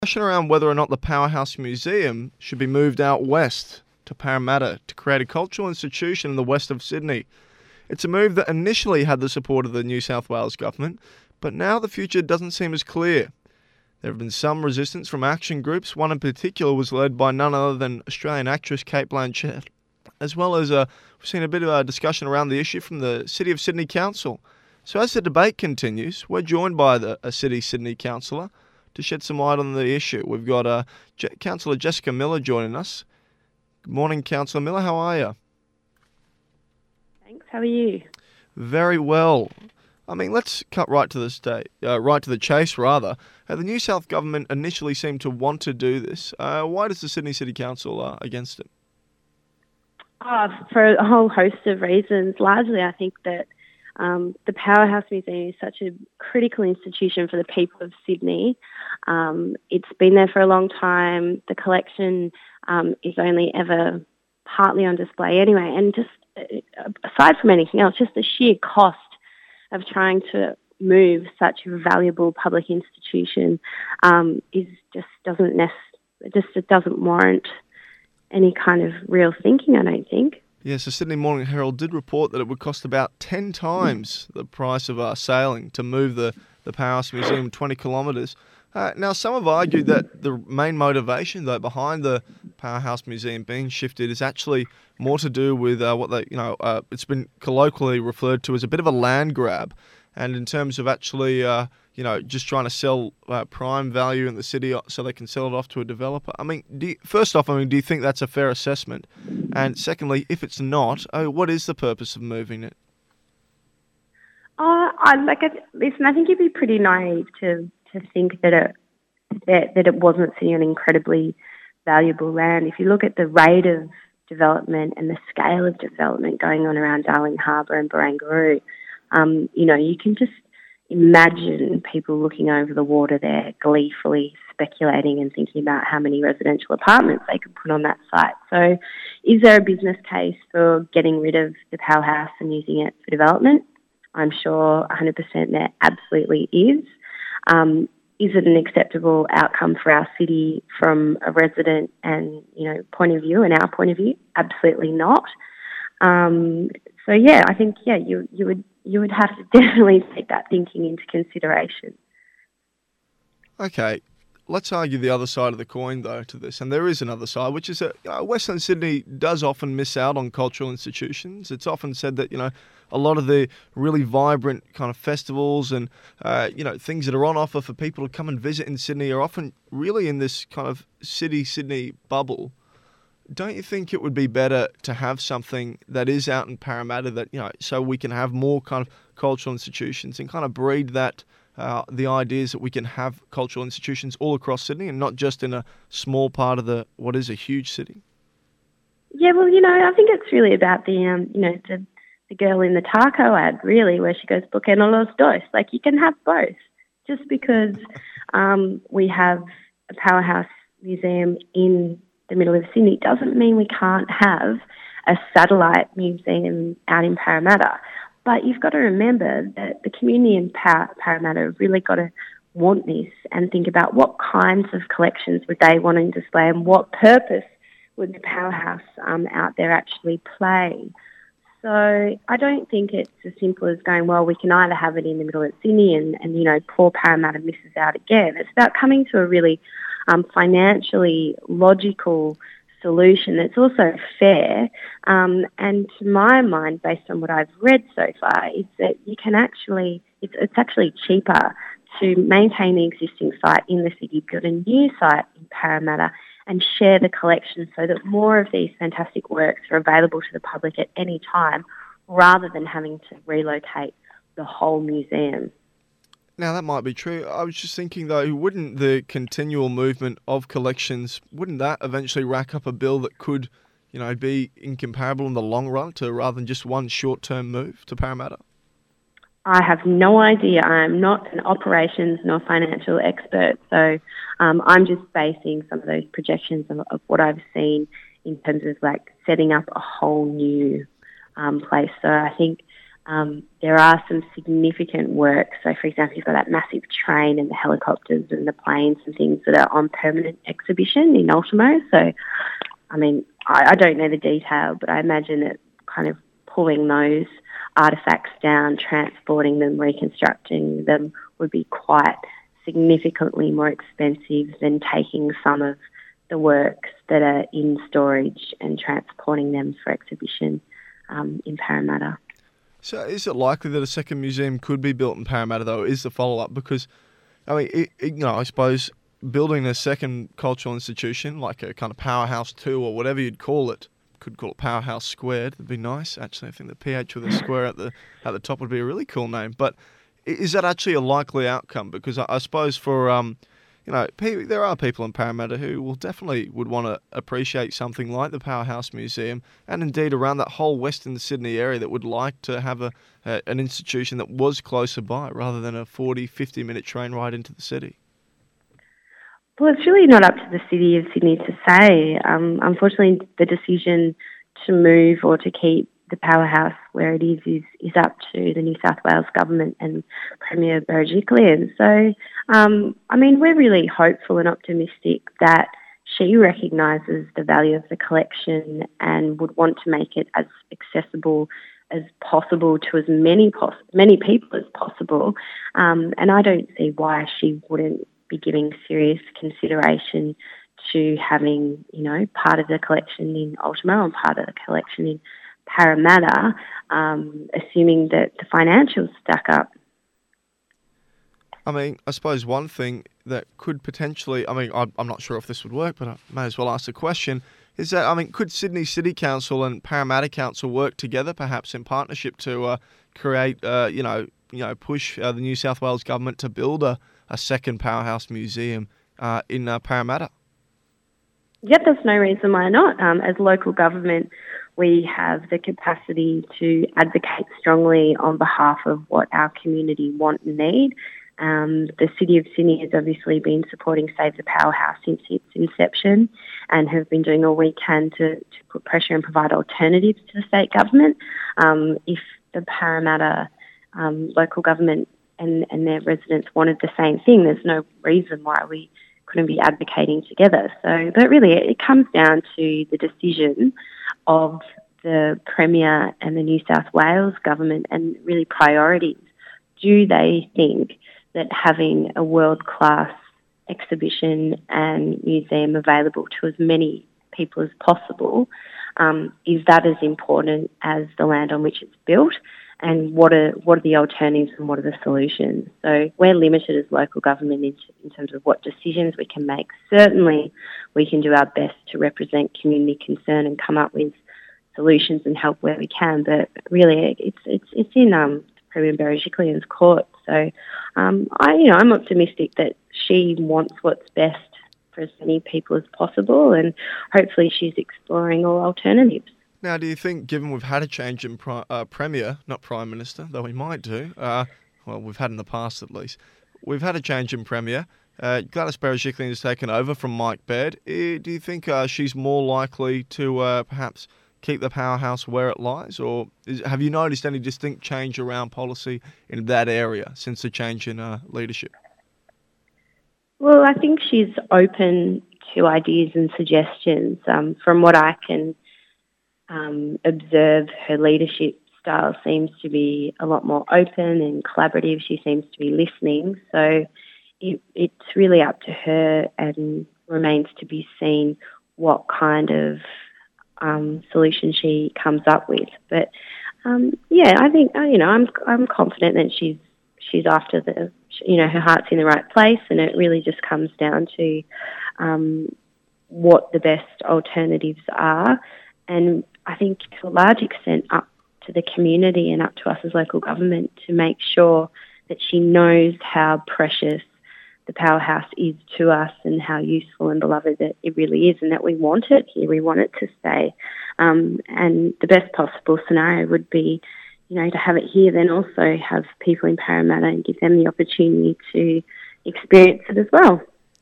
Discussion around whether or not the Powerhouse Museum should be moved out west to Parramatta to create a cultural institution in the west of Sydney. It's a move that initially had the support of the New South Wales government, but now the future doesn't seem as clear. There have been some resistance from action groups. One in particular was led by none other than Australian actress Cate Blanchett, as well as we've seen a bit of a discussion around the issue from the City of Sydney Council. So as the debate continues, we're joined by a City Sydney councillor to shed some light on the issue. We've got Councillor Jessica Miller joining us. Good morning, Councillor Miller. How are you? Thanks. How are you? Very well. I mean, let's cut right to the chase, rather. The New South government initially seemed to want to do this. Why does the Sydney City Council against it? For a whole host of reasons. Largely, I think that the Powerhouse Museum is such a critical institution for the people of Sydney. It's been there for a long time. The collection is only ever partly on display anyway. And just aside from anything else, just the sheer cost of trying to move such a valuable public institution doesn't warrant any kind of real thinking, I don't think. Yes, the Sydney Morning Herald did report that it would cost about 10 times the price of sailing to move the Powerhouse Museum 20 kilometres. Now, some have argued that the main motivation, though, behind the Powerhouse Museum being shifted is actually more to do with it's been colloquially referred to as a bit of a land grab, and in terms of actually, just trying to sell prime value in the city so they can sell it off to a developer. I mean, do you think that's a fair assessment? And secondly, if it's not, what is the purpose of moving it? Listen, I think you'd be pretty naive to think that it wasn't sitting on incredibly valuable land. If you look at the rate of development and the scale of development going on around Darling Harbour and Barangaroo, you can just imagine people looking over the water there, gleefully speculating and thinking about how many residential apartments they could put on that site. So is there a business case for getting rid of the Powerhouse and using it for development? I'm sure 100% there absolutely is. Is it an acceptable outcome for our city from a resident and point of view and our point of view? Absolutely not. I think you would have to definitely take that thinking into consideration. Okay, let's argue the other side of the coin, though, to this. And there is another side, which is that Western Sydney does often miss out on cultural institutions. It's often said that, a lot of the really vibrant kind of festivals and, things that are on offer for people to come and visit in Sydney are often really in this kind of Sydney bubble. Don't you think it would be better to have something that is out in Parramatta that, so we can have more kind of cultural institutions and kind of breed that, the ideas that we can have cultural institutions all across Sydney and not just in a small part of what is a huge city? Yeah, well, I think it's really about the girl in the taco ad, really, where she goes, "¿Por qué no los dos?" Like, you can have both. Just because we have a Powerhouse Museum in the middle of Sydney doesn't mean we can't have a satellite museum out in Parramatta. But you've got to remember that the community in Parramatta have really got to want this and think about what kinds of collections would they want to display and what purpose would the Powerhouse out there actually play. So I don't think it's as simple as going, well, we can either have it in the middle of Sydney and poor Parramatta misses out again. It's about coming to a really financially logical solution that's also fair. And to my mind, based on what I've read so far, is that you can it's actually cheaper to maintain the existing site in the city, build a new site in Parramatta, and share the collection so that more of these fantastic works are available to the public at any time, rather than having to relocate the whole museum. Now, that might be true. I was just thinking, though, wouldn't the continual movement of collections, wouldn't that eventually rack up a bill that could, be incomparable in the long run to rather than just one short-term move to Parramatta? I have no idea. I'm not an operations nor financial expert, so I'm just basing some of those projections of what I've seen in terms of setting up a whole new place. So I think There are some significant works. So, for example, you've got that massive train and the helicopters and the planes and things that are on permanent exhibition in Ultimo. So, I mean, I don't know the detail, but I imagine that kind of pulling those artefacts down, transporting them, reconstructing them would be quite significantly more expensive than taking some of the works that are in storage and transporting them for exhibition in Parramatta. So is it likely that a second museum could be built in Parramatta, though, is the follow-up? Because, I mean, I suppose building a second cultural institution, like a kind of Powerhouse 2 or whatever you'd call it, could call it Powerhouse Squared, that'd be nice. Actually, I think the PH with a square at the top would be a really cool name. But is that actually a likely outcome? Because I suppose for... there are people in Parramatta who would want to appreciate something like the Powerhouse Museum, and indeed around that whole Western Sydney area that would like to have an institution that was closer by rather than a 40, 50-minute train ride into the city. Well, it's really not up to the City of Sydney to say. Unfortunately, the decision to move or to keep the Powerhouse where it is up to the New South Wales Government and Premier Berejiklian. So, we're really hopeful and optimistic that she recognises the value of the collection and would want to make it as accessible as possible to as many people as possible. And I don't see why she wouldn't be giving serious consideration to having, part of the collection in Ultimo and part of the collection in Parramatta, assuming that the financials stack up. I mean, I suppose one thing that could potentially, I'm not sure if this would work, but I may as well ask the question, is that, could Sydney City Council and Parramatta Council work together, perhaps in partnership to create, push the New South Wales Government to build a second Powerhouse Museum in Parramatta? Yep, there's no reason why not. As local government, we have the capacity to advocate strongly on behalf of what our community want and need. The City of Sydney has obviously been supporting Save the Powerhouse since its inception and have been doing all we can to put pressure and provide alternatives to the state government. If the Parramatta local government and their residents wanted the same thing, there's no reason why we couldn't be advocating together. So, but really it comes down to the decision of the Premier and the New South Wales Government and really priorities. Do they think that having a world-class exhibition and museum available to as many people as possible, is that as important as the land on which it's built? And what are the alternatives and what are the solutions? So we're limited as local government in terms of what decisions we can make. Certainly we can do our best to represent community concern and come up with solutions and help where we can, but really it's in Premier Berejiklian's court. So I'm optimistic that she wants what's best for as many people as possible, and hopefully she's exploring all alternatives. Now, do you think, given we've had a change in Premier, not Prime Minister, though we might do, we've had in the past at least, we've had a change in Premier, Gladys Berejiklian has taken over from Mike Baird. Do you think she's more likely to perhaps keep the Powerhouse where it lies, or have you noticed any distinct change around policy in that area since the change in leadership? Well, I think she's open to ideas and suggestions. From what I can observe, her leadership style seems to be a lot more open and collaborative. She seems to be listening. So it's really up to her and remains to be seen what kind of solution she comes up with. But I think I'm confident that she's after her heart's in the right place, and it really just comes down to what the best alternatives are. And I think to a large extent up to the community and up to us as local government to make sure that she knows how precious the Powerhouse is to us and how useful and beloved that it really is, and that we want it here, we want it to stay. And the best possible scenario would be, to have it here, then also have people in Parramatta and give them the opportunity to experience it as well.